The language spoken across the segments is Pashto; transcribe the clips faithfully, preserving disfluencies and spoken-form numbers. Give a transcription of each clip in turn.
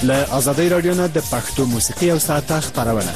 له آزادۍ رادیو نه د پښتو موسیقي او ساعته خبرونه.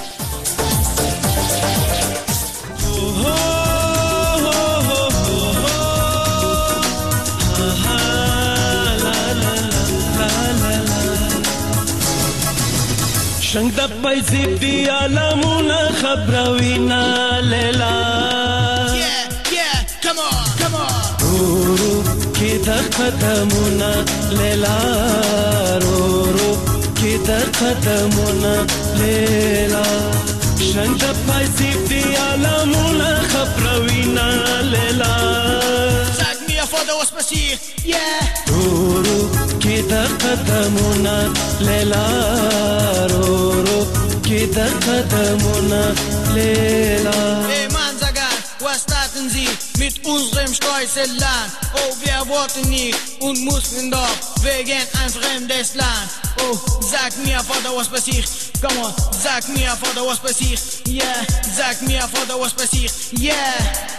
شنگ د پیسې دی عالمونه خبروینا لیلا Yeah, yeah, come on, come on. رو رو کې د قدمونه لیلا رو رو کې د قدمونه لیلا شنگ د پیسې دی عالمونه خبروینا لیلا Sag mir vor der was passiert. Yeah. رو رو کې د قدمونه لیلا رو رو کې د قدمونه لیلا Hey Mann, sag an, was starten Sie mit unserem stolzen Land? Oh, wir wollten nicht und mussten doch wegen ein fremdes Land. Oh, sag mir vor der was passiert. Come on, sag mir vor der was passiert. Yeah, sag mir vor der was passiert. Yeah.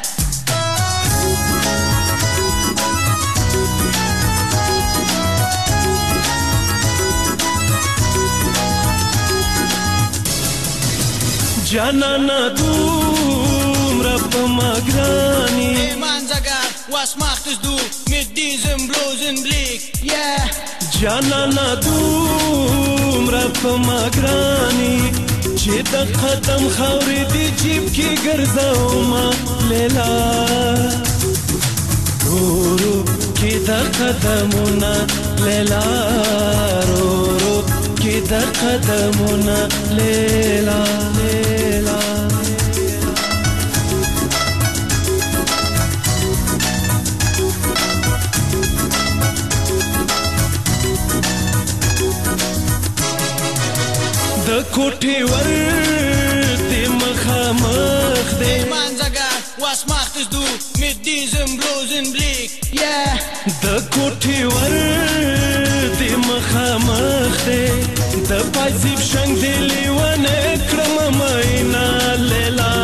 Janana dumra pomagrani Hey Mann, sag an, was machtest du mit diesem bloßen Blick? Yeah. Janana dumra pomagrani چې د قدم خاورې دی جیب کې ګرځوما لیلا رو رو کې د قدمونه لیلا رو رو کې د قدمونه لیلا لیلا د کوټې ور دې مخامخ دې Hey Mann, sag an, was machtest du mit diesem bloßen Blick? Yeah. د کوټې ور دې مخامخ دې د پایزیب شنګ دې لیونه کړم مینا لیلا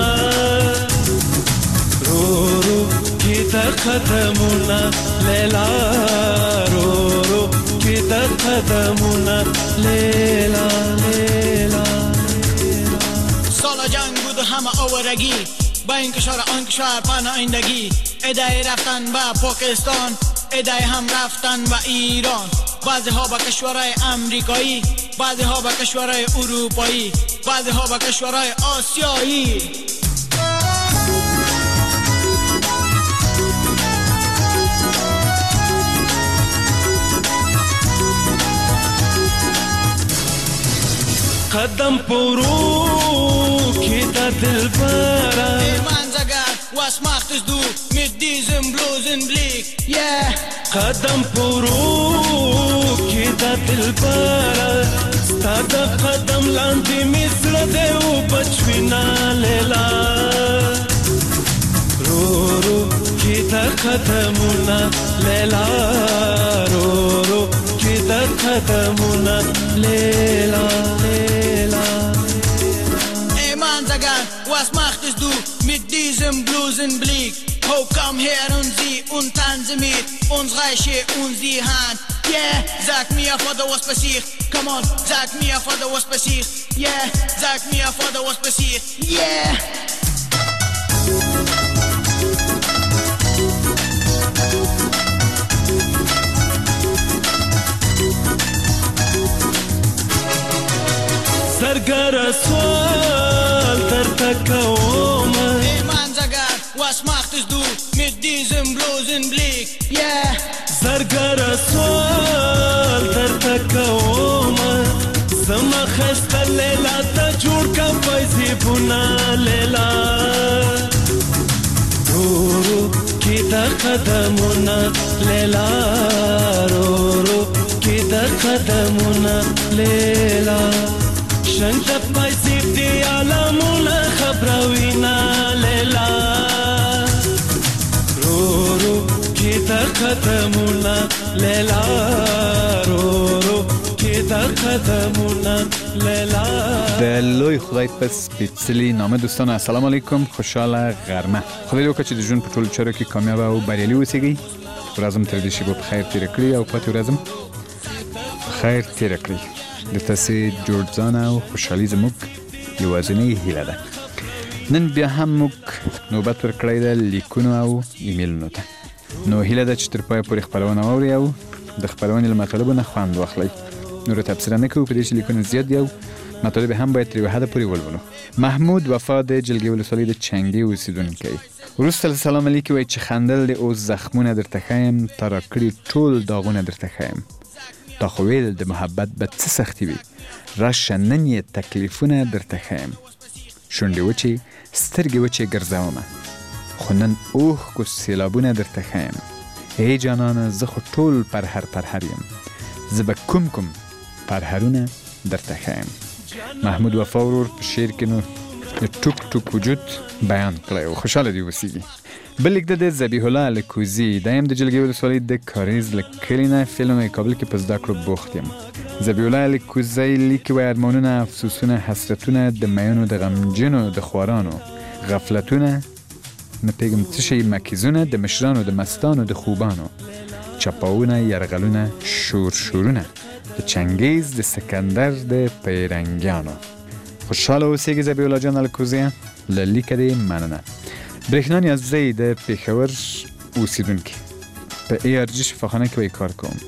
رو رو کې د قدمونه لیلا رو رو کې د قدمونه لیلا لیلا سال جنگ بود و همه آوارگی با این کشور آن کشور پناهندگی ادای رفتن به پاکستان ادای هم رفتن به ایران بعضی ها به کشورهای امریکایی بعضی ها به کشورهای اروپایی بعضی ها به کشورهای آسیایی قدم پورو کې د دلبره Hey Mann, sag an, was machtest du mit diesem bloßen Blick? Yeah. قدم پورو کې د دلبره ستا د قدم لاندې مې زړه دی وبچوینا لیلا رو رو کې د قدمونه لیلا رو رو کې د قدمونه لیلا لیلا Hey Mann, sag an, was machtest du mit diesem bloßen Blick? Oh, komm her und sieh und tanze mit uns, reiche uns die Hand. Yeah, sag mir vor der was passiert. Come on, sag mir vor der was passiert. Yeah, sag mir vor der was passiert. Yeah. زرګر سوال درته کوم Hey Mann, sag an, was machtest du mit diesem bloßen Blick? Yeah. زرګر سوال درته کوم زما خسته لیلا ته جوړ کا پیسې بونه لیلا رو رو کې د قدمونه لیلا رو رو کې د قدمونه لیلا شنگ د پیسې دی عالمونه خبروینا لیلا رو رو کې د قدمونه لیلا رو رو کې د قدمونه لیلا د لوی خدای په سپیڅلي نامه دوستان السلام علیکم خوشاله غرمه خدای دې وکړي چې د ژوند په ټولو چارو کې کامیاب او بریالي اوسئ ورځم تر دې شی په خیر تیر کړی او پاتې ورځم خیر تیر کړی د تاسې جوړ ځان او خوشحالي زموږ یوازینۍ هیله ده. نن بیا هم موږ نوبت ورکړی ده لیکونو او ایمیلونو ته. نو هیله ده چې تر پایه پورې خپرونه واورئ او د خپرونې له مطالبو نه خوند واخلئ. نور تبصره نه کوو، په دې چې لیکونه زیات دي او مطالب هم باید تر یوه حده پورې ولولو. محمود وفا د جلگې ولسوالۍ د چنګې اوسیدونکی. وروسته له سلام علیکي وایي چې خندل د اوس زخمونه درته ښیم، تا را کړي ټول داغونه درته ښیم. تا خو ویل د محبت به څه سختي وي، راشه نن یې تکلیفونه درته ښیم. شونډې وچې سترګې وچې ګرځومه، خو نن اوښکو سیلابونه درته ښیم. ای جانانه زه خو ټول پرهر پرهر یم، زه به کوم کوم پرهرونه درته ښیم. محمود وفا ورور په شعر کې نو د ټوک ټوک وجود بیان کړی او خوشحاله دی اوسیږي. بل لیک د ذبیح الله الکوزي، دا هم د جلگې ولسوالۍ د کاریز له کلي نه فعلا کابل کې په زده کړو بوخت یم. ذبیح الله الکوزي لیکي وایي ارمانونه، افسوسونه، حسرتونه د میانو د غمجنو د خوارانو، غفلتونه نه پیږم څه شي، مکیزونه د مشرانو د مستانو د خوبانو، چپاونه، یرغلونه، شور شورونه د چنګیز د سکندر د پیرنګیانو. خوشحاله اوسیږي ذبیح الله جان الکوزي، له لیکه دې مننه. برېښنا نیازی د پېښور اوسیدونکي، په ای آر جي شفاخانه کې وایي کار کوم.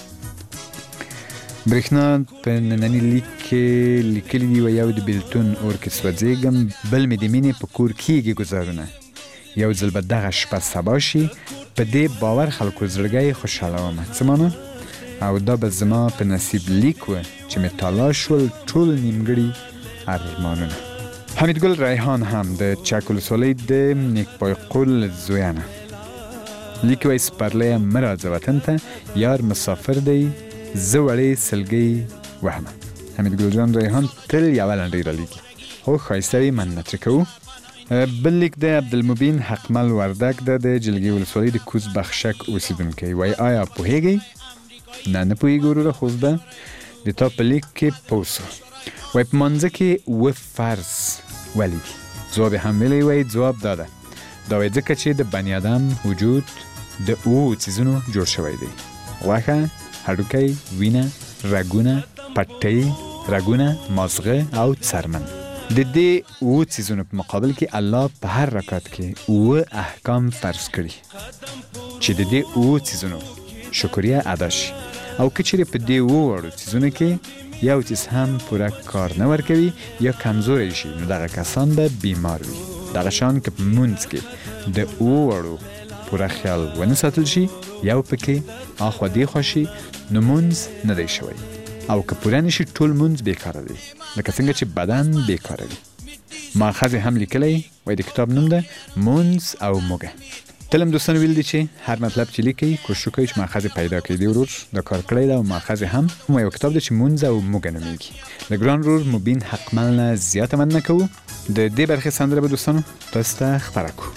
برېښنا په ننني لیک کې لیکلي دي وایي یو د بېلتون اور کې سوځېږم، بل مې د مینې په کور کېږي ګزارونه، یو ځل به دغه شپه سبا شي، په دې باور خلکو زړګی خوشحالومه. څه مانا؟ او دا به زما په نصیب لیک و چې مې تالا شول ټول نیمګړي ارمانونه. حمیدګل ریحان هم د چک ولسوالۍ د نیکپای قول زویانه لیکي وایي سپرلی مه راځه وطن ته، یار مسافر دی زه وړې سلګۍ وهمه. حمیدګل جان ریحان تل یوه لنډۍ رالیکي، خو ښایسته وي، مننه ترې کوو. بل لیک د عبدالمبین حقمل وردک ده د جلگې ولسوالۍ د کوز بخشک اوسیدونکی. وایي آیا پوهیږئ؟ نه نه پوهیږو وروره، خو زه د تا په لیک کې پوه سو. وایي په مانځه کې اووه فرض ولې دي؟ ځواب هم ویلی وایي ځواب دا ده، دا وایي ځکه چې د بني ادم وجود د اوو څیزونو جوړ شوی دی: غوښه، هډوکی، وینه، رګونه، پټۍ، رګونه، مازغه او څرمن. د دې اوو څیزونو په مقابل کې الله په هر رکعت کې اووه احکام فرض کړي چې د دې اوو څیزونو شکریه ادا شي، او که چیرې په دې اوو وړو څیزونو کې یو څیز هم پوره کار نه ورکوي یا کمزوری شي، نو دغه کسان به بیمار وي. دغه شان که په مونځ کې د اوو وړو پوره خیال ونه ساتل شي، یو پکې اخوا دیخوا شي، نو مونځ نه دی شوی، او که پوره نشي ټول مونځ بیکاره دی، لکه څنګه چې بدن بیکاره وي. ماخذ هم لیکلی وایي د کتاب نوم ده مونځ او موږه. تل هم دوستان ویل دي چې هر مطلب چې لیکي کوشش وکړئ چې ماخذ پیدا کړئ. دی ورور دا کار کړی ده او ماخذ هم یو کتاب ده چې مونځ او موږه نومیږي. د ګران ورور مبین حقمل نه زیاته مننه کوو. د دې برخې سندره به دوستانو تاسو ته خپره کوو.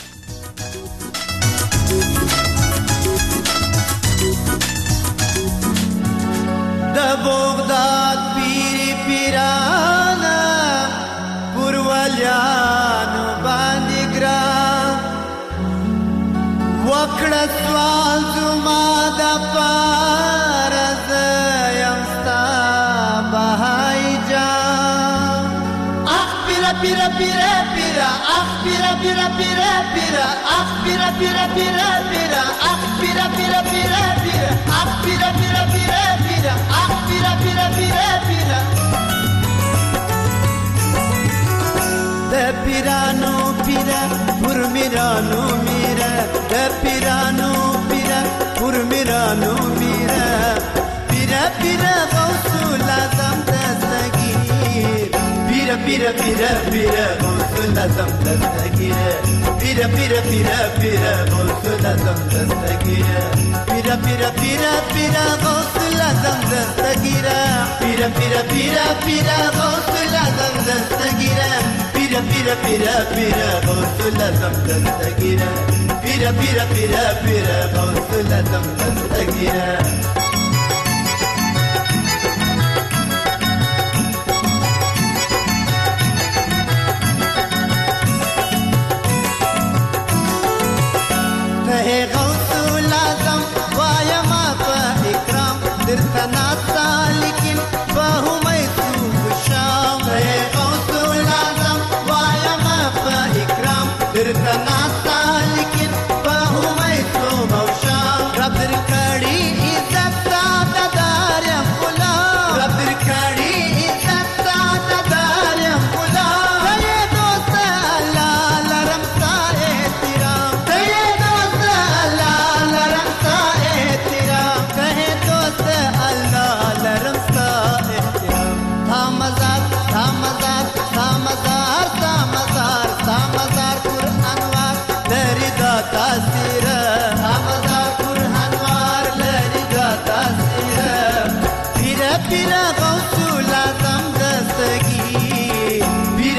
د بغداد پیری پیرانا پروالیانو باندې ګران وکړه سوال زما د پاره زه یم ستا بهای جان. اخ پیره پیره پیره پیره اخ پیره پیره پیره پیره اخ پیره پیره پیره پیره اخ پیره پیره پیره پیره اخ پیره پیره پیره پیره اخ پیره پیره پیره پیره د پیرانو پیره پر میرانو میره د پیرانو پیره پر میرانو میره پیره پیره غوث لازم دستگیر پیره پیره پیره پیره غوث لازم دستگیر پیره پیره پیره پیره غوث لازم دستگیر پیره پیره پیره پیره غوث لازم دستگیر پیره پیره پیره پیره غوث لازم دستگیر پیره پیره پیره پیره غوث لازم دستگیر پیره پیره پیره پیره غوث لازم دستگیر. درته ناستا لیکن په همۍ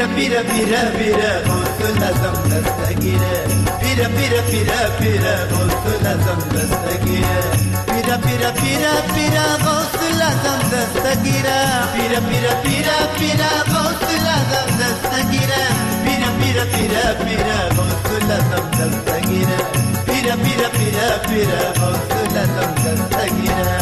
پیره پیره پیره پیره غوث العظم دستگیره پیره پیره پیره پیره غوث العظم دستگیره پیره پیره پیره پیره غوث العظم دستگیره پیره پیره پیره پیره غوث العظم دستگیره پیره پیره پیره پیره غوث العظم دستگیره پیره پیره پیره پیره غوث العظم دستگیره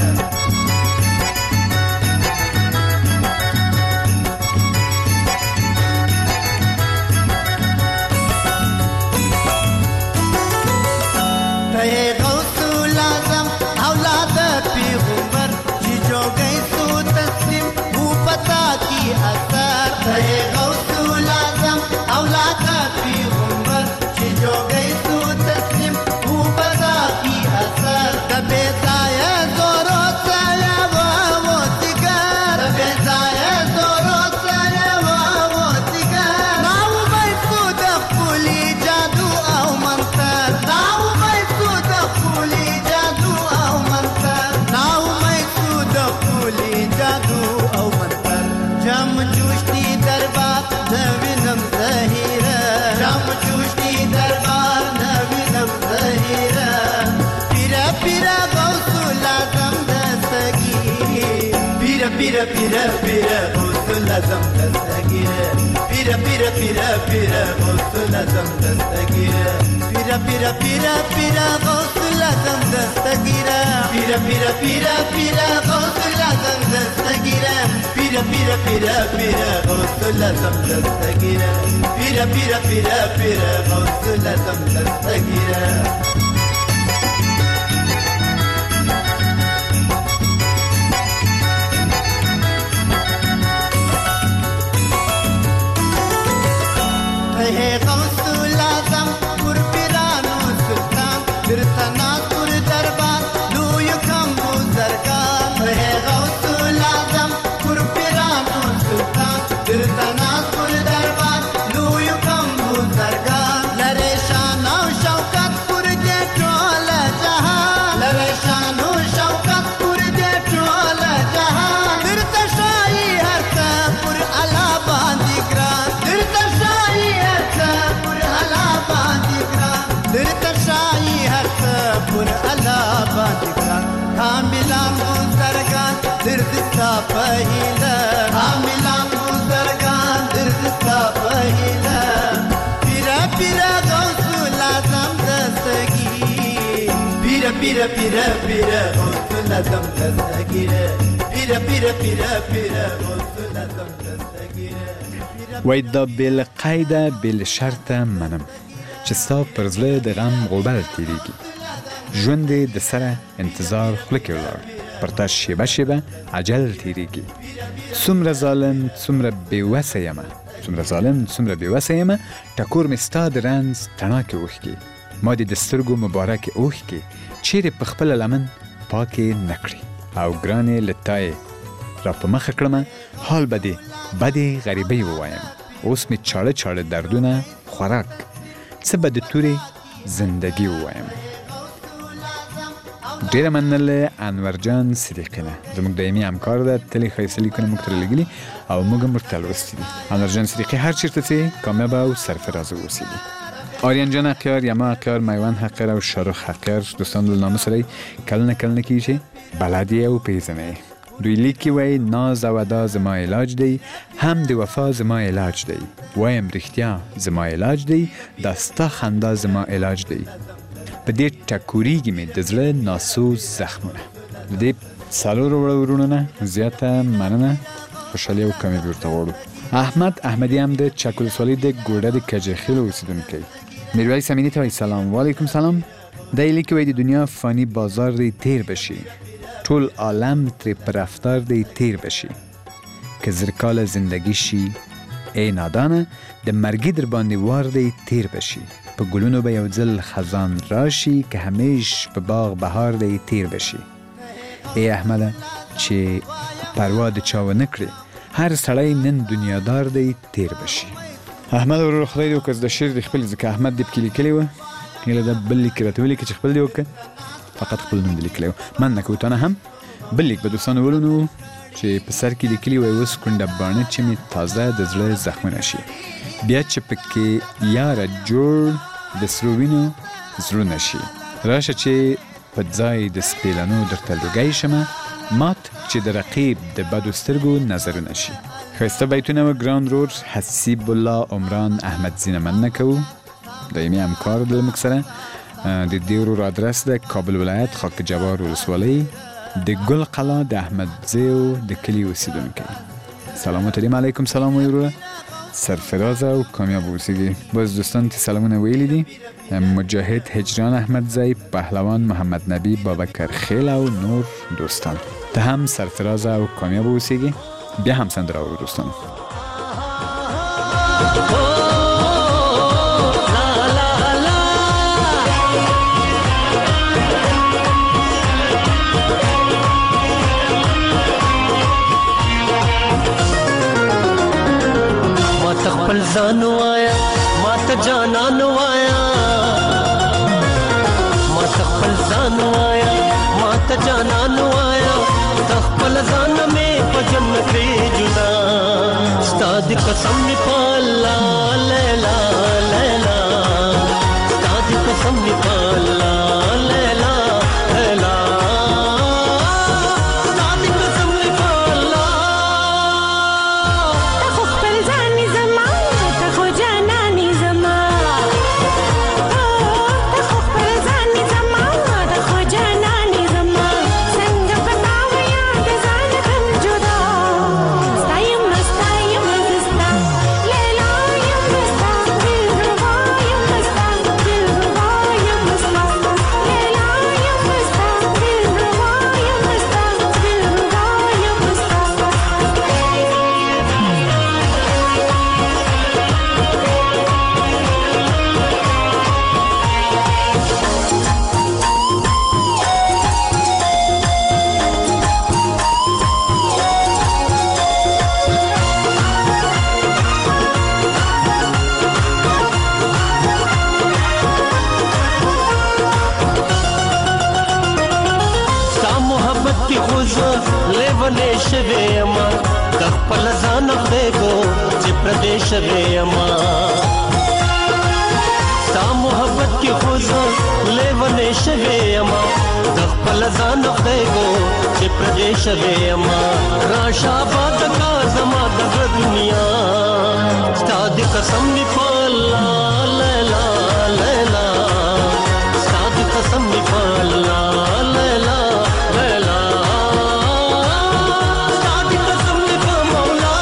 Hey غوث العظم اولاد پیغمبر جی جو گئی سو تسلیم وہ پتا کی اثر Hey غوث العظم اولاد پیغمبر جی جو گئی سو تسلیم وہ پتا کی اثر کبھی زائے زورو سایا وہ دیگر کبھی زائے زورو سایا وہ دیگر ناو میسود خلی جادو او منتر ناو خولي جادو او منتر ناو میسود خولي جادو او منتر جام جوشتی دربار نوینم ظهیره جام جوشتی دربار نوینم ظهیره پیره پیره غوث العظم دستگیر پیره پیره پیره پیره غوث العظم دستگیره پیره پیره پیره پیره غوث العظم دستگیره پیره پیره پیره پیره غوث العظم دستگیره پیره پیره پیره پیره غوث العظم دستگیره پیره پیره پیره پیره غوث العظم دستگیره پیره پیره پیره پیره غوث العظم دستگیره Hey غوث العظم قربانو سلطان درتنا تور دربار لوی کم بزرگان Hey غوث العظم قربانو سلطان درتنا تور دربار لوی کم بزرگان لره شان او شوکت پر دې ټول جهان لره شان او شوکت پر دې ټول جهان درته شای هر څه پر الله باندې ګران درته شای درته شای هر څه پر الله باندې ګران حاملان بزرگان درد ستا په هیله حاملان بزرگان درد ستا په هیله پیره پیره غوث العظم دستگیر پیره پیره پیره پیره غوث العظم دستگیره پیره پیره پیره پیره غوث العظم دستگیره وای دا بل قیده بل شرطه منم چې ستا پر زړه د غم غوبل تیریږي ژوند دې د سره انتظار خوله کې ولاړ پر تا شیبه شیبه عجل تیریږي څومره ظالم څومره بېوسه یمه څومره ظالم څومره بېوسه یمه ټکور مې ستا د رنځ تڼاکې اوښکې ما دې د سترګو مبارکې اوښکې چیرې په خپله لمن پاکې نه کړې او ګرانې له تا یې را په مخه کړمه حال به دې بدې غریبۍ ووایم اوس مې چاړه چاړه دردونه خوراک څه به د تورې زندگی ووایم ډیره مننه انورجان صدیقی نه زموږ دایمي همکار ده تل یې ښایسته لیکونه موږ ته رالیږلي او موږ هم ورته لوستي دي انورجان صدیقی هر چیرته ځې کامیابه او سرفرازه اوسې دي آریان جان حقیار یما حقیار میوان حقیار او شاروخ حقیار دوستان له نامه سره کلنه کلنه کیږي بلدی او پیژنې دوی لیکي وای ناز او ادا زما علاج دی هم د وفا زما علاج دی وایم رښتیا زما علاج دی دا ستا خندا زما علاج دی په دې ټکوریږي مې د زړه ناسوز زخمونه د دې څلورو وروڼو نه زیاته مننه خوشحالي او کامیابي ورته غواړو احمد احمدی هم د چک ولسوالۍ د ګوډه د کجخیل اوسیدونکی میرویس امینی ته سلام و علیکم سلام دی لیکي وای د دنیا فانی بازار دی تیر بشي ټول عالم ترې په رفتار دی تیر بشي که زرکال زندگی شي ای نادانه د مرګي در باندې وار دی تیر بشي په ګلونو به یو ځل خزان راشي که همیش په باغ بهار دی تیر بشي ای احمده چې پروا د چا ونه کړې هر سړی نن دنیادار دی تیر بشي احمد ورور خدای دې وکړه د شعر د خپل ځکه احمد دې پکې لیکلی وه هیله ده بل لیک راته ولیکي چې خپل دې وکړه فقط خپل نوم دې لیکلی و مننه کوو تا نه هم بل لیک به دوستانو ولونو چې په سر کې لیکلي وای اوس کونډه باڼه چې مې تازه د زړه زخمونه شي، بیا چې پکې یاره جوړ د سرو وینو زړونه شي، راشه چې په ځای د سپېلنو درته لوګی شمه، مات چې د رقیب د بدو سترګو نظرونه شي. ښایسته بیتونه و ګران رور حسیب الله عمران احمد زینه مننه کوو، دایمي همکار د موږ سره. د دې ورور ادرس د کابل ولایت خاک جبار ولسوالۍ د ګل قلا د احمد زیو د کلي اوسیدونکی. سلامات علیکم. سلام وروره، سرفراز او کامیاب اوسیږي. باز دوستان تی سلامونه ویلی دي، مجاهد هجران احمد زی، پهلوان محمد نبی، بابکر خیل او نور دوستان ته هم سرفراز او کامیاب اوسیږي. بیا هم سندره اورو دوستان. خپل ځان وایا ما ته جانان وایا، ما ته خپل ځان وایا ما ته جانان وایا، ته خپل ځان مې په جنت کې جدا، ستا د قسم مې په الله لیلا لیلا، ستا د قسم مې په الله لیلا لیلا، ستا د قسم مې په الله. ته خو خپل ځان زما، ته خو جانانې زما، ته خو خپل ځان زما، ته خو جانانې زما، څنګه به تا ویا د ځان هم جدا، ستا یم ستا یم ستا لیلا یم ستا دلربا یم ستا دلربا یم ستا لیلا یم ستا دلربا یم ستا دلربا یم ستا. ستا محبت کی خوز لیونے شوی اما، د خپل ځان خدایګو چې پردې شوی اما، ستا محبت کی خوز لیونے شوی اما، د خپل ځان خدایګو چې پردې شوی اما، راشه باد کا زما د دنیا، ستا د قسم می په الله لیلا لیلا، ستا د قسم می په الله لیلا لیلا، ستا د قسم می په مولا.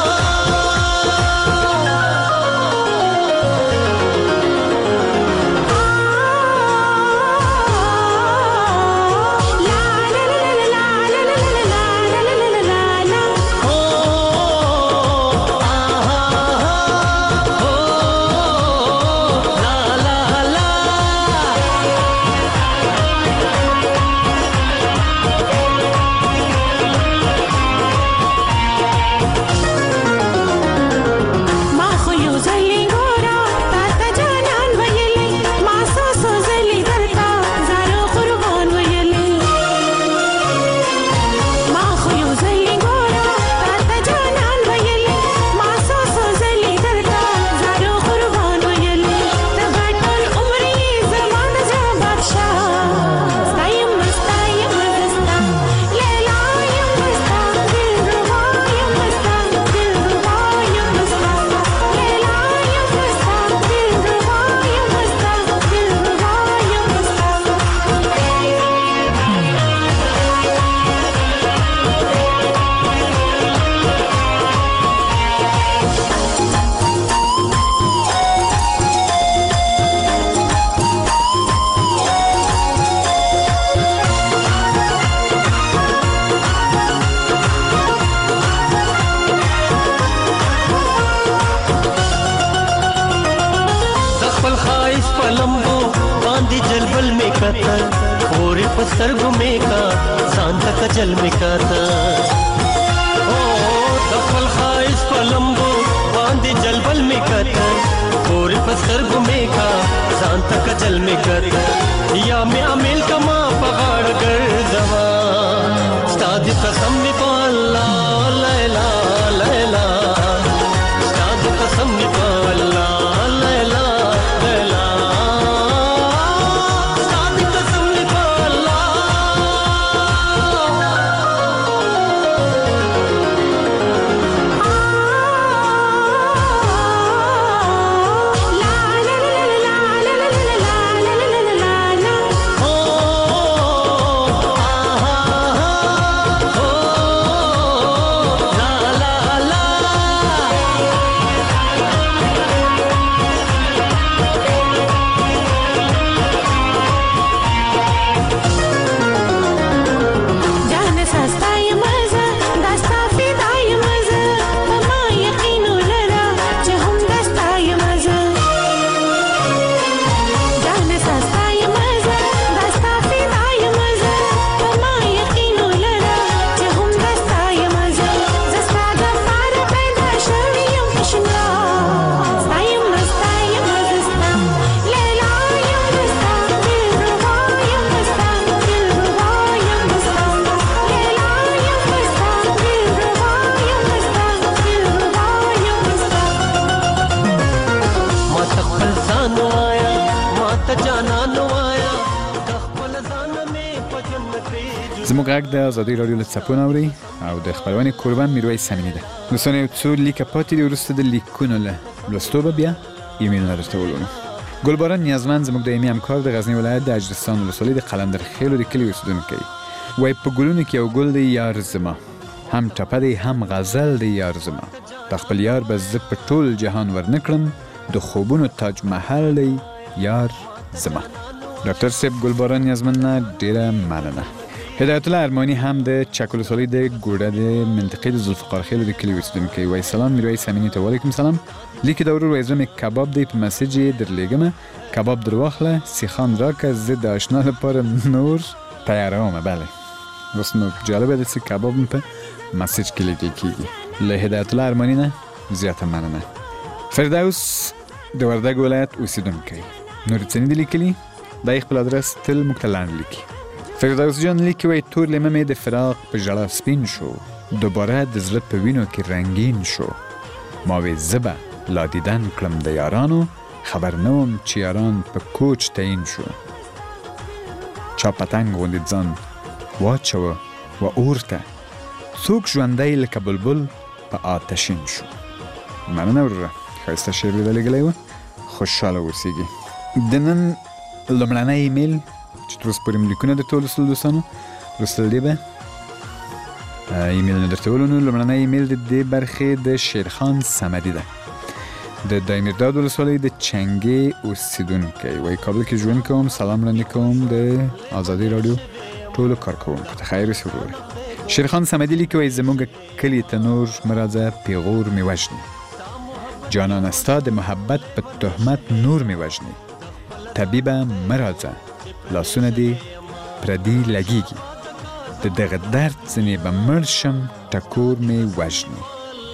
ما خو یو ځلې ګوره تا ته جانان ویلې، ما څو څو ځلې درته زارو قربان ویلې، ما خو یو ځلې ګوره تا ته جانان ویلې، ما څو څو ځلې درته زارو قربان ویلې، ته به ټول عمر یې زما د زړه بادشاه، ستا یم ستا یم ستا لیلا یم ستا دلربا یم ستا دلربا یم ستا لیلا یم ستا دلربا یم ستا دلربا یم ستا. د خپل خایس په لمبو باندې جلبل می کتل، خورې په سترګو می کا ځان ته کجل می کتل، او د خپل خایس په لمبو باندې جلبل می کتل، خورې په سترګو می کا ځان ته کجل می کتل، یا می عامل کما په غاړه ګرځوا، ستا د قسم می په الله زموږ غږ د ازادي راډیو له څپونه اوري او د خپرونې کوربن میرویس امینی ده. دوستان یو څو لیکه پاتې دي وروسته د لیکونو له لوستو به بیا ایمیلونه درته ولولو. ګلباران نیازمند زموږ دایمي همکار د غزني ولایت د اجرستان ولسوالۍ د قلندر خیلو د کلي اوسېدونکی وایي په ګلونو کې یو ګل دی یار زما، هم ټپه دی هم غزل دی یار زما، د خپل یار به زه په ټول جهان ورنکړم، د خوبونو تاج محل دی یار زما. ډاکټر صاحب ګلباران نیازمند نه ډیره مننه. هدایت الله ارمانی هم د چک ولسوالۍ د ګوډه د منطقې د ذوالفقار خیلو د کلي اوسېدونکی وایي سلام میرویس امینی ته. وعلیکم سلام. لیکي د ورور وایي زړه مې کباب دی په مسیج یې درلیږمه، کباب در واخله سیخان راکه زه د اشنا لپاره نور تیارومه. بله اوس نو جالبه ده چې کباب م په مسیج کې لیکل کېږي. له هدایت الله ارمانی نه زیاته مننه. فردوس د وردګ ولایت اوسېدونکی نور څه نه دي لیکلي، دا یې خپل ادرس تل موږ ته لاندې لیکي. فردوس جان لیکي وایي تور لیمه مې د فراق په ژړا سپین شو، دوباره د زړه په وینو کې رنګین شو، ما وی زه به لا دیدن کړم د یارانو، خبر نه وم چې یاران په کوچ تعین شو، چا پتنګ غوندې ځان واچوه و اور ته، څوک ژوندی لکه بلبل په آتشین شو. مننه وروره، ښایسته شعر دې رالیږلی و، خوشحاله اوسېږي. د نن لومړنی ایمیل چې تر اوسه پورې مې لیکونه درته ولوستل دوستانو، لوستل دې به ایمیلونه درته ولولو. لومړنی ایمیل د دې برخې د شیرخان صمدي ده، د دایمیرداد ولسوالۍ د چنګې اوسېدونکی وایي کابل کې ژوند کوم، سلام وړاندې کوم د ازادي راډیو ټولو کارکوونکو ته. خیر اوسې وروره. شیرخان صمدي لیکي وایي زموږ کلي ته نور مه راځه پیغور مې وژني، جانانه ستا د محبت په تهمت نور مې وژني، طبیبه مه راځه لاسونه دې پردي لګیږي، د دغه درد ځینې به مړ شم ټکور مې وژني،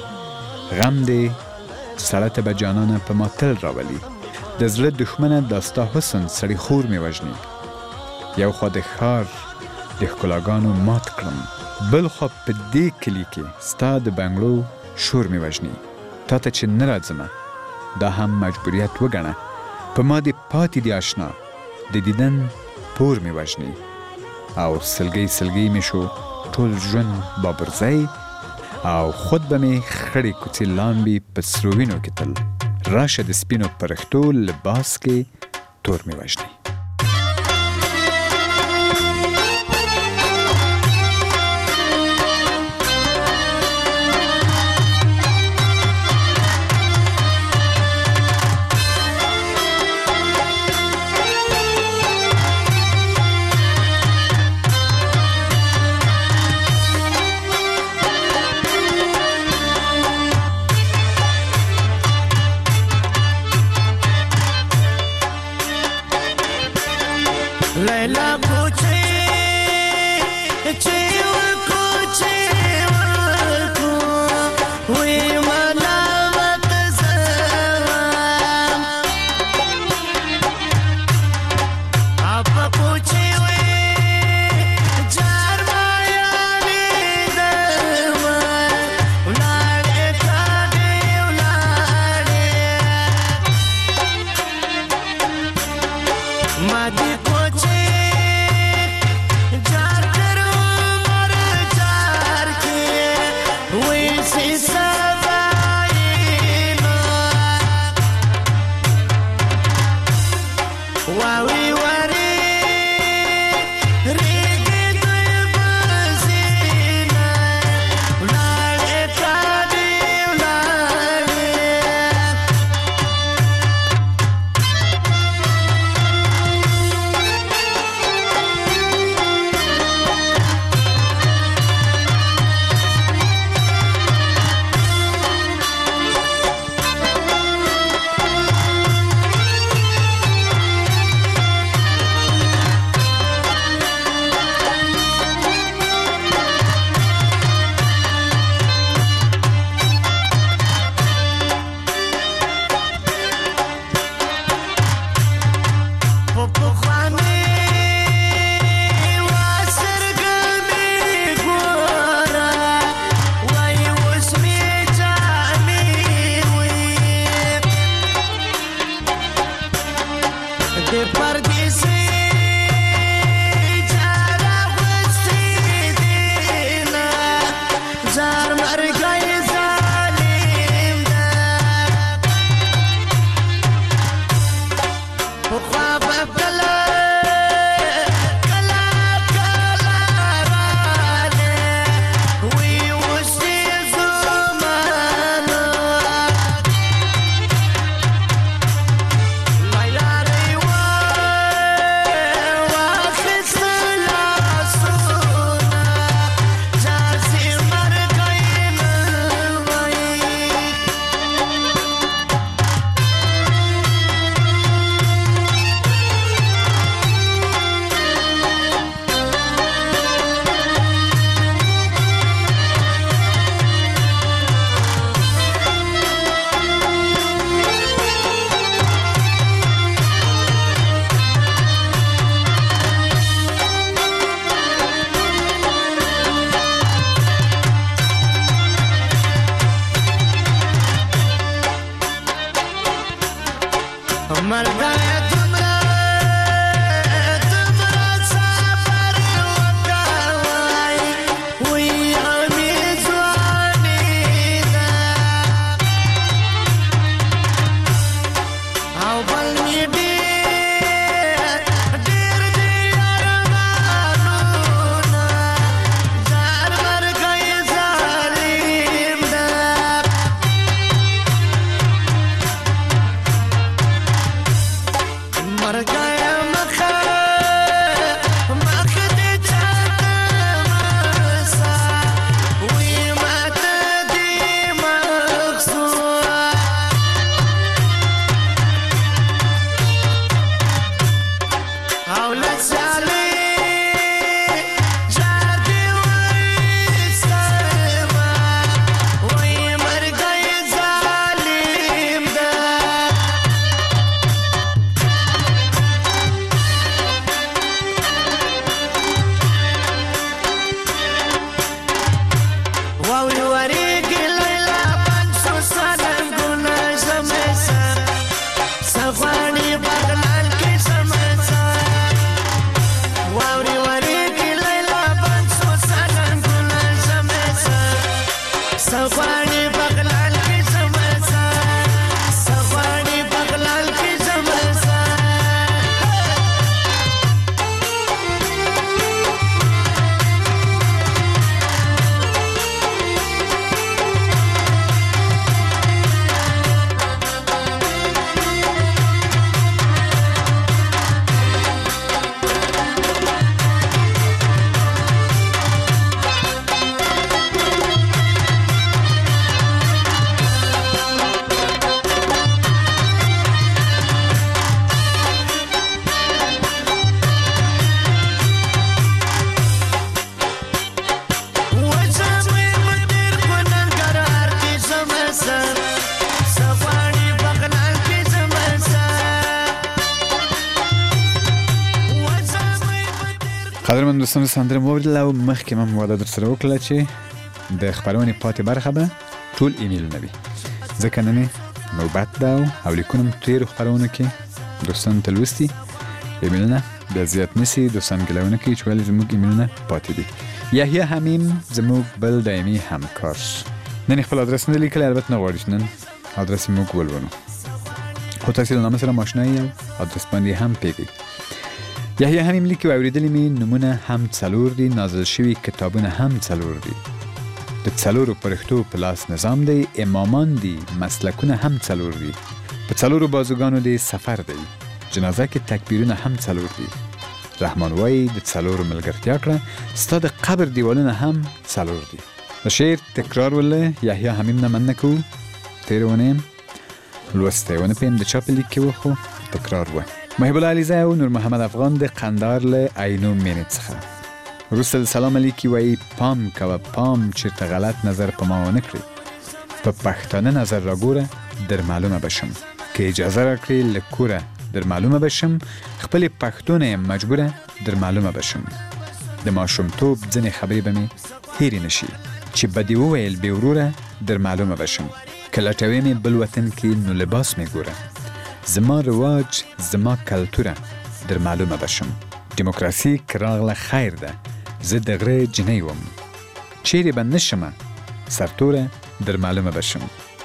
غم دې سړه ته به جانانه په ما تل راولي، د زړه دښمنه دا ستا حسن سړي خور مې وژني، یو خوا د ښار د ښکلاګانو مات کړم، بل خوا په دې کلي کې ستا د بنګړو شور مې وژني، تا ته چې نه راځمه دا هم مجبوریت وګڼه، په ما دې پاتې دي آشنا د دیدن پور مې وژني، او سلګۍ سلګۍ مې شو ټول ژوند بابرزی، او خود به مې خړې کوڅې لامبي په سرو وینو کې تل، راشه د سپینو پرښتو لباس کې تور مې وژني. قدرمن دوستان سندره موردل او مخکې مم واده در سره وکړه چې د خبرونې پاتې برخه به ټول ایمیلونه وي ځکه نن نوبت ده او لیکونم تیرو خبرونو کې دوستان ته لوستي ایمیلونه بیا زیات نسی دوستان ګلونه کوي چې ولې زموږ ایمیلونه پاتې دي. یحیی حمیم زموږ بل دایمي همکار نن خپل ادرس نه لیکلی، البته نه غواړي چې نن ادرس یې موږ ولولو، خو تاسې له نامه سره ماشنا یې او ادرس باندې هم پوهېږئ. یحیی حمیم لیکي و اورېدلي مې نومونه هم څلور دي، نازل شوي کتابونه هم څلور دي، د څلورو پرښتو په لاس نظام دی، امامان دي، مسلکونه هم څلور دي، په څلورو بازوګانو دی سفر دی، جنازه کې تکبیرونه هم څلور دي، رحمان وایي د څلورو ملګرتیا کړه، ستا د قبر دیوالونه هم څلور دي. د شعر تکرار ولې یحیی حمیم نه مننه کوو، تېره اونۍ لوستی ونه پوهیم د چا په لیک کې و، خو تکرار و. محب الله علیزی او نور محمد افغان د قندهار له عینو مینې څخه وروسته د سلام علیکي وایي پام کوه پام چېرته غلط نظر په ما ونه کړي، په پښتانه نظر راګوره در معلومه بشم، که اجازه راکړې له کوره در معلومه بشم، خپلې پښتو نه یم مجبوره در معلومه بشم، د ماشومتوب ځینې خبرې به مې هېرې نشي، چې به دې وویل بې وروره در معلومه بشم، که لټوې مې بل وطن کې نو لباس مې ګوره، زما رواج زما کلتوره در معلومه بشم، دیموکراسي که راغله خیر ده، زه د غره جنۍ وم، چیرې به نشمه سرتوره در معلومه بشم،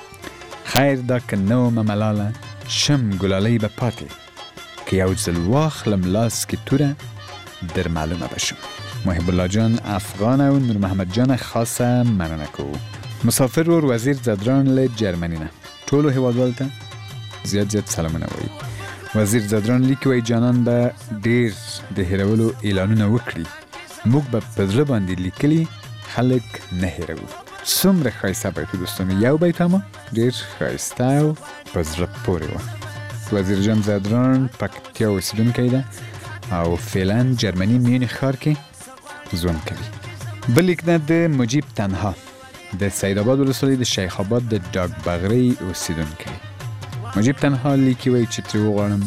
خیر دا که نه ومه ملاله شم ګلالۍ به پاتې، که یو ځل واخلم لاس کې توره در معلومه بشم. محب الله جان افغان او نور محمد جان خاصه مننه کوو. مسافر ور وزیر زدران له جرمني نه ټولو هیوادوالو ته زیات زیات سلامونه وایي. وزیر زدران لیکي وایي جانان به ډېر د هیرولو اعلانونه وکړي، موږ به په زړه باندې لیکلي خلک نه هیروو. څومره ښایسته بیت دوستانو، یو بیت هم ډېر ښایسته او په زړه پورې و. وزیر جان زدران پکتیا اوسېدونکی ده او فعلا جرمني میونخ ښار کې ژوند کوي. بل لیک نه د مجیب تنها د سید آباد ولسوالۍ د شیخ آباد د ډاک بغرۍ اوسېدونکی. مجیب تنها لیکي وایي چې ترې وغواړم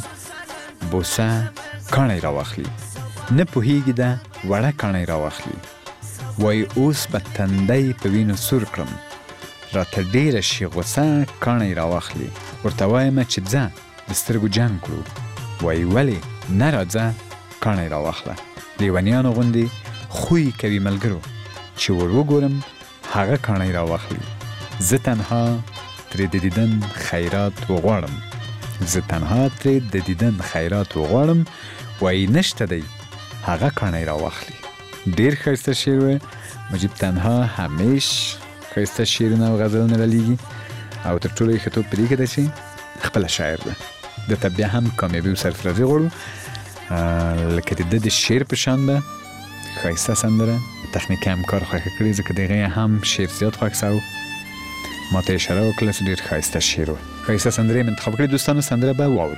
بوسه کاڼی راواخلي، نه پوهېږي ده وړه کاڼی راواخلي، وایي اوس به تندی په وینو سور کړم، راته ډېره شي غوسه کاڼی راواخلي، ورته وایم چې ځه د سترګو جنګ کړو، وایي ولې نه راځه کاڼی راواخله، لیونیانو غوندې خوی کوي ملګرو، چې ور وګورم هغه کاڼی راواخلي، زه تنها ترې د دیدن خیرات وغواړم، زه تنها ترې د دیدن خیرات وغواړم، وایي نشته دی هغه کاڼی راواخلي. ډېر ښایسته شعر و. مجیب تنها همیش ښایسته شعرونه او غزلونه رالیږي او تر ټولو یې ښه توب په دې کې ده چې خپله شاعر ده. ده ته بیا هم کامیابي او سرفرازي غواړو، لکه د ده د شعر په شان به ښایسته سندره تخنیکي همکار خوښه کړې، ځکه د هغې هم شعر زیات خوښ سو، ما ته اشاره وکړه چې ډېر ښایسته شعر و. ښایسته سندره یې انتخاب کړې دوستانو، سندره به واورو.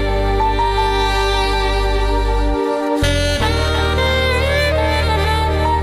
Thank you.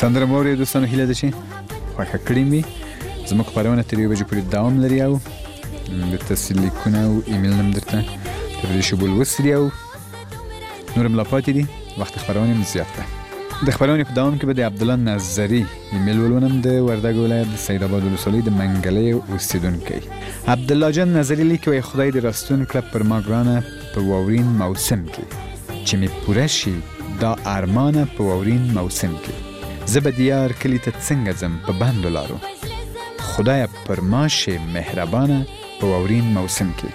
سندره مو اورېدو دوستانو، هیله ده چې خوښه کړې مې. زموږ خپرونه تر یو بجې پورې دوام لري او درته لیکونه او ایمیل هم درته تر دې شی ولوستلي او نور هم لا پاتې دي. وخت خپرونې هم زیات ده. د خپرونې په دوام کې به د عبدالله نظري ایمیل ولولم، د وردګ ولایت د سید آباد ولسوالۍ د منګلۍ اوسیدونکی. عبدالله جان نظري لیکي وایي خدای دې راستون کړه پر ما ګرانه په واورین موسم کې، چې مې پوره شي دا ارمانه په واورین موسم کې. زه به دیار کلي ته څنګه ځم په بندو لارو، خدای پر ما شي مهربانه په واورین موسم کې.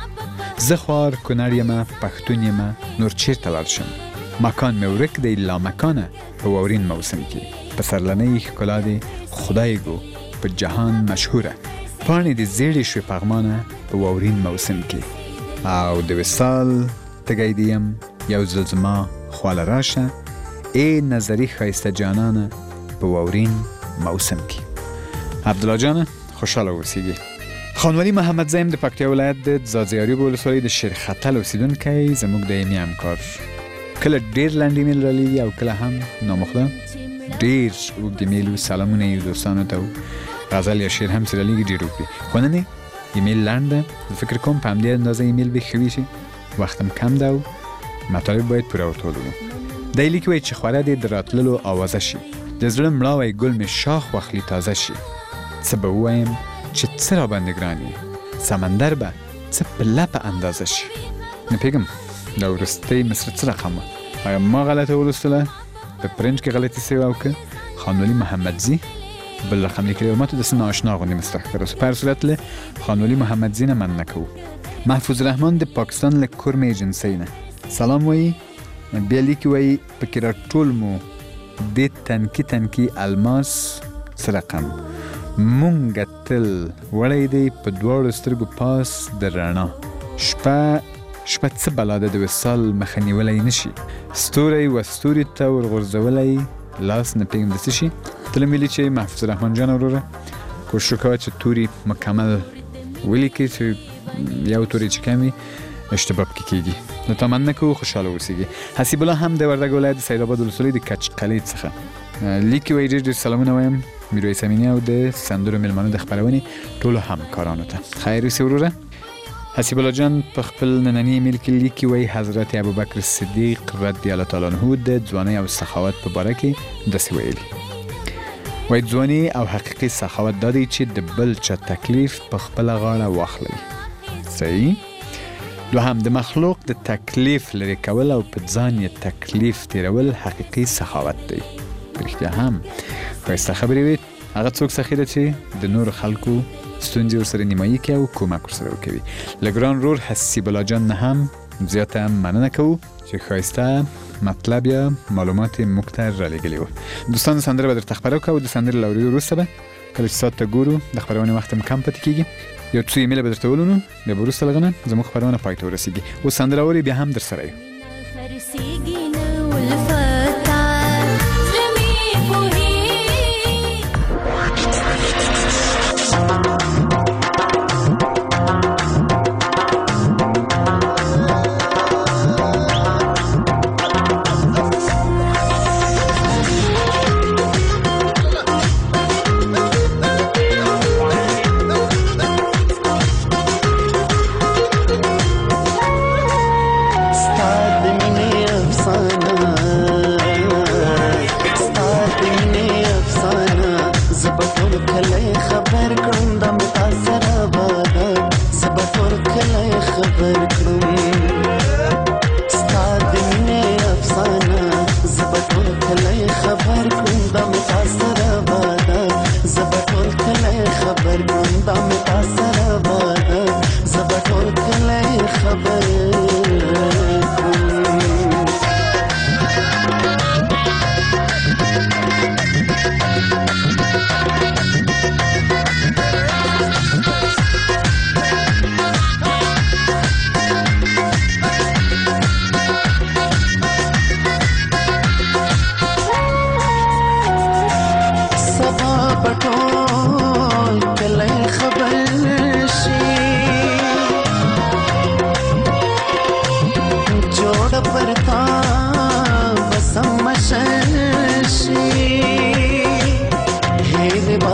زه خوار کونړ یمه پښتون یمه نور چیرته لاړ شم، مکان مې ورک دی لا مکانه په واورین موسم کې. په سرلنۍ ښکلا دې خدای ګو په جهان مشهوره، پاڼې دې زیړې شوې پغمانه په واورین موسم کې. او د وصال تږی دې یم یو ځل زما خواله راشه، ای نظري ښایسته جانانه په واورین موسم کې. عبدالله جانه خوشحاله اوسیږي. خانوالي محمد زیم د پکتیا ولایت د ځاځیاریو ولسوالۍ د شیرخطل اوسیدونکی زموږ دایمي همکار. کله ډېر لنډ ایمیل رالیږي او کله هم نامخده ډېر اوږد ایمیل و. سلامونه یې دوستانو ته و غزل یا شعر هم چې رالیږي ډېر اوږد وي، خو نن ایمیل لنډ ده. فکر کوم په همدې اندازه ایمیل به ښه وي چې وخت هم کم ده او مطالب باید پوره ورته ولولو. دی لیکي وایي چې خوره دې د راتللو آوازه شي، د زړه مړه وی ګل مې شاخ واخلي تازه شي. څه به ووایم چې څه را باندې ګران یې، سمندر به څه په لپه اندازه شي. نه پوهېږم دا وروستی مصره څه رقم وه، ایا ما غلطه ولوستله، په فرنچ کې غلطي سوې او که خانوالي محمدزي بل رقم لیکلی و. ما ته داسې نااشنا غوندې مصره ښکاره سو. په هر صورت له خانوالي محمدزي نه مننه کوو. محفوظ رحمان د پاکستان له کورم ایجنسۍ نه سلام وایي. بیا لیکي وایي پکې راټول مو د تنکي تنکي الماس څه رقم، مونږ تل وړی دی په دواړو سترګو پاس د رڼا، شپه شپه څه بلا ده د وصال مخه نیولی نشي، ستوری و ستوري ته ورغورځولی لاس نه پوهېږم د څه شي. ته له مې چې محفوظ رحمان جان وروره کوشش وکوه چې توري مکمل ولیکې چې یو توري چې کم وي اشتباه پکې کېږي. نو تا مننه کوو، خوشحاله اوسیږي. حسیب الله هم د وردګ ولایت د سید آباد ولسوالۍ د کچ قلعې څخه لیکي وایي ډېر ډېر سلامونه وایم میرویس امیني او د سندرو مېلمانه د خپرونې ټولو همکارانو ته. خیر اوسې وروره. حسیب الله جان په خپل ننني ایمیل کې لیکي وایي حضرت ابوبکر صدیق رضی الله تعالی عنه د ځوانۍ او سخاوت په باره کې داسې ویلي وایي ځواني او حقیقي سخاوت دا دی چې د بل چا تکلیف په خپله غاړه واخلئ. صحیح. دوهم د مخلوق د تکلیف لرې کول او په ځان یې تکلیف تیرول حقیقي سخاوت دی. رښتیا هم ښایسته خبرې وي. هغه څوک سخي ده چې د نورو خلکو ستونزې ورسره نیمایي کوي او کومک ورسره وکوي. له ګران رور حسیب الله جان نه هم زیاته مننه کوو چې ښایسته مطلب یا معلومات یې موږ ته رالیږلي وو. دوستانو سندره به درته خپره وکړو. د سندرې له اورېدو وروسته به کله چې ساعت ته ګورو د خپرونې وخت هم کم پاتې کېږي، یو څو ایمیله به درته ولولو، بیا به وروسته له هغه نه زموږ خپرونه پای ته ورسېږي. اوس سندره اورې بیا هم در سره یو. Start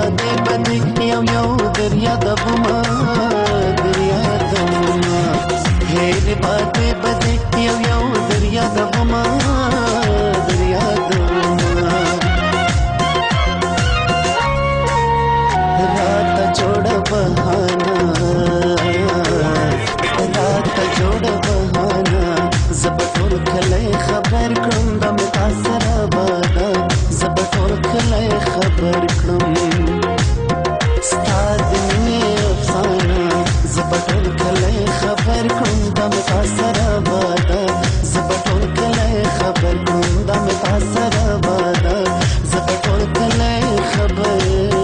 بادې بادې یو یو دریا دبما دریا دبما هېرې بادې بادې یو یو دریا دبما دریا دبما رات جوړه بهانا رات جوړه بهانا زبټور کله خبر کړم د متاثر بادا زبټور کله خبر کړم ستاد مې افسانه زبټور کله خبر کړم د متاثر بادا زبټور کله خبر کړم د متاثر بادا زبټور کله خبر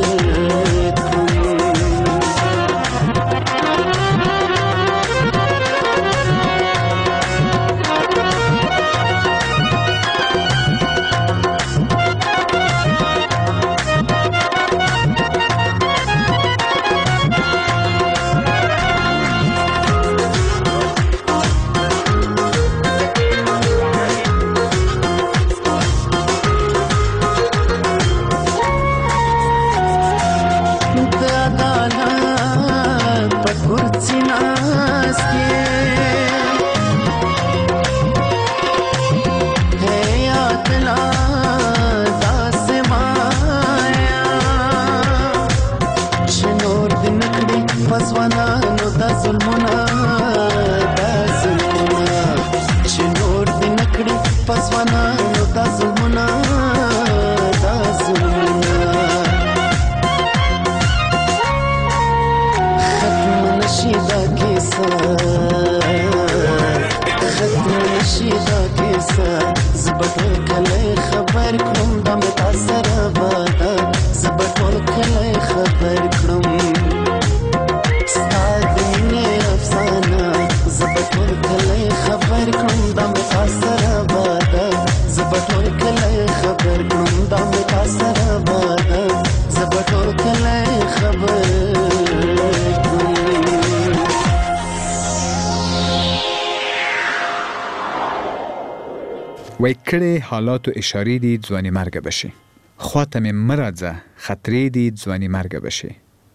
وای کړي حالاتو اشارې دي ځواني مرګ بشي خواته مې مرزه خطرې دي ځواني مرګ بشي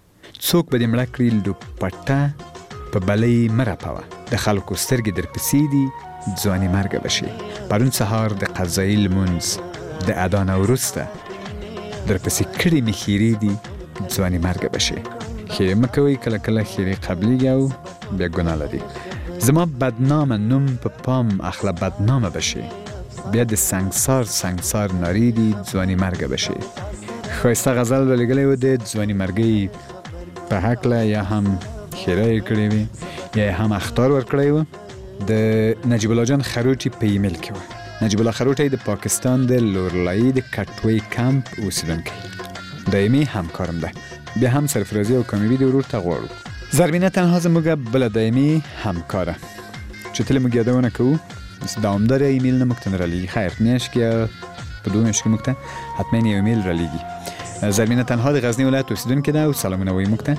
څوک به دې مړه کړي لو پټه په بلۍ مرپوه د خلکو سترګې در پسې دي ځواني مرګ بشي پرون سهار د قضایي لمونځ د اذان وروسته در پسې کړي مې خیرې دي ځواني مرګ بشي خیرې مه کوئ کله کله خیرې قبلیږي او بیا ګناه لري زما بدنامه نوم په پام اخله بدنامه بشي بیا د سنگسار سنگسار ناری دی ځواني مرګ بشي ښایسته غزل به لیکلی و د ځواني مرګۍ په هکله یا هم خیره یې کړې وي یا هم اخطار ورکړی و د نجیب الله جان خروټي په ایمیل کې و نجیب الله خروټي د پاکستان د لورلایي د کټوی کمپ اوسیدونکی دایمي همکارم ده بیا هم سرفرازي او کامیوي د ورور ته غواړو زربینه تنها زموږ بله دایمي همکاره چې تل موږ یادونه کوو دوامدار ایمیل نه مکتن را لیگی خیر میاش که په دوه میاشت کې مکته حتما یو ایمیل را لیگی زربینه تنها د غزنی ولایت اوسیدونکې ده او سلامونه وایي مکته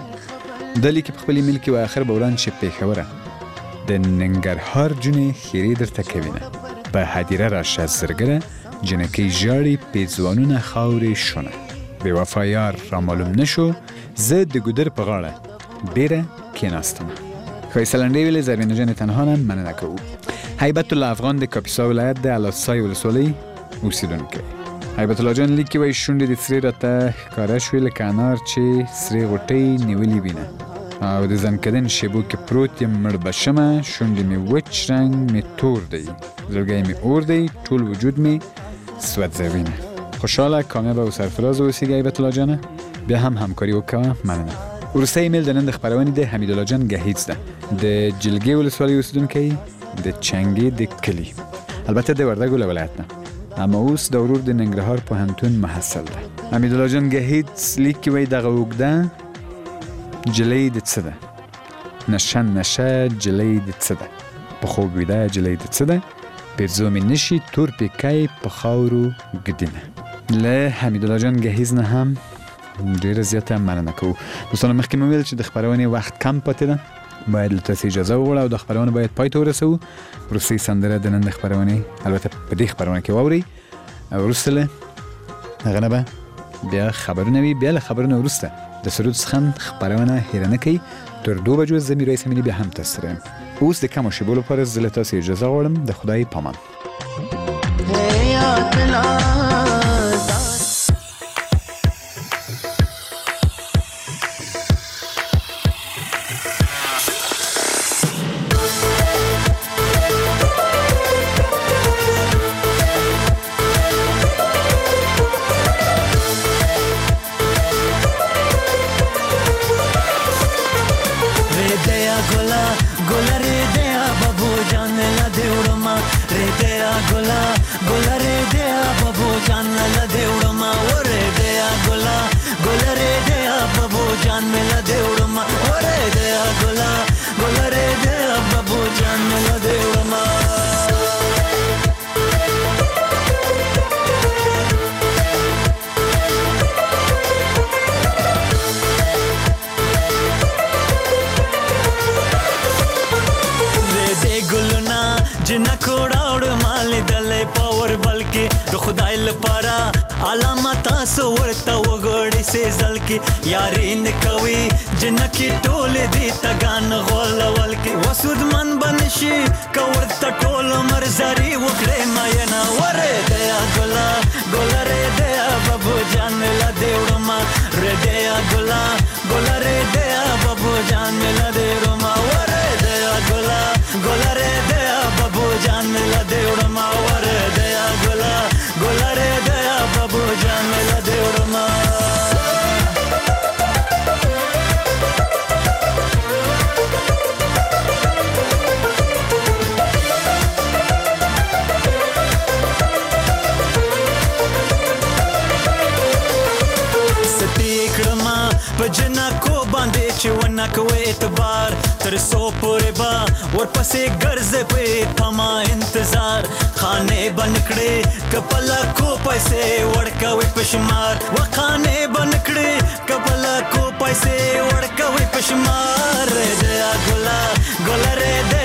د لیک په خپل ایمیل کې و اخر به وړاندې شي پېښوره د ننګرهار جونې خیرې درته کوینه په هدیره راشه زرګره جنکۍ ژاړي پېزوانونه خاورې شونه بې وفا یار را معلوم نشو زه د ګودر په غاړه بیره کېناستم ښایسته لنډۍ ویلې زربینه جان تنها نه مننه کوو هیبت الله افغان د کاپیسا ولایت د الاسای ولسوالۍ اوسیدونکی هیبت الله جان لیکي وایي شونډې د سرې راته ښکاره شوې لکه انار چې سرې غوټۍ نیولې وینه او د زنکدن شیبو کې پروت یم مړ به شمه شونډې مې وچ رنګ مې تور دی زړګی مې اور دی ټول وجود مې سوځوینه خوشحاله کامیابه او سرفراز اوسیږه هیبت الله جانه بیا هم همکاري وکړه مننه وروستی ایمیل د نن د خپرونې د حمیدالله جان گهیځ ده د جلگې ولسوالۍ اوسیدونکی د چنګې د کلي البته د وردګو له ولایت نه اما اوس د ورور د ننګرهار پوهنتون محصل ده حمیدالله جان گهیځ لیکي وایي دغه اوږده جلۍ د څه ده نشه نشه جلۍ د څه ده په خوب ویده جلۍ د څه ده پیرزو مې نشي تور پیکی په خاورو ګدینه له حمیدالله جان گهیځ نه هم ډېره زیاته مننه کوو دوستانو مخکې مې ویل چې د خپرونې وخت کم پاتې ده باید له تاسې اجازه وغواړو او د خپرونه باید پای ته ورسوو وروستۍ سندره د نن د خپرونې البته په دې خپرونه کې واورئ وروسته له هغه نه به بیا خبرونه وي، بیا له خبرونه وروسته د سرود څخه خبرونه هېره نه کوي. تر دو بجو زه میرویس امینی بیا هم تاسو سره یم. اوس د کمو شیبو لپاره زه له تاسو اجازه غواړم. د خدای پامان. جنا کوړاوړ مال دلې پاور بلکې د خدای لپاره علامات تاسو ورته وګړي سي ځل کې یاري نه کوي جنا کې ټول دي تګان غول ولکې وسود من بنشي کور ته ټول مرزري وکړې مې نه وره دیا ګلا ګلا رې دیا بابو جان لا دیوړما رې دیا ګلا ګلا رې دیا بابو جان لا دیوړما وره دیا ګلا ګلا رې دیا بابو جان لا دیوړما وره دیا ګلا ګلا رې دیا بابو جان لا دیوړما پجنا کو باندې چې ونه کوي اعتبار تر سو پورې با ورپسې ګرځې په تما انتظار خانه بنکړې کپلا کو پیسې ورکوي پشمار وخانه بنکړې کپلا کو پیسې ورکوي پشمار دې ګلا ګلا رې